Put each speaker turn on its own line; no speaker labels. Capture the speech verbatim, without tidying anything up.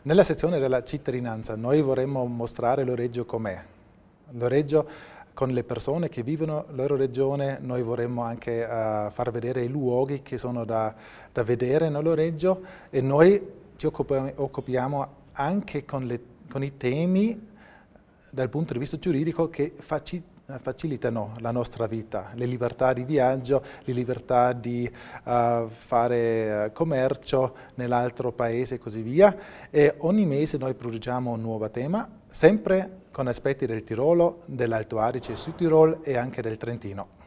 Nella sezione della cittadinanza noi vorremmo mostrare l'Oreggio com'è. L'Oreggio con le persone che vivono la loro regione, noi vorremmo anche uh, far vedere i luoghi che sono da, da vedere nell'Oreggio e noi ci occupiamo, occupiamo anche con, le, con i temi dal punto di vista giuridico che faci, facilitano la nostra vita, le libertà di viaggio, le libertà di uh, fare uh, commercio nell'altro paese e così via. E ogni mese noi produciamo un nuovo tema, sempre con aspetti del Tirolo, dell'Alto Adige, Sud Tirolo e anche del Trentino.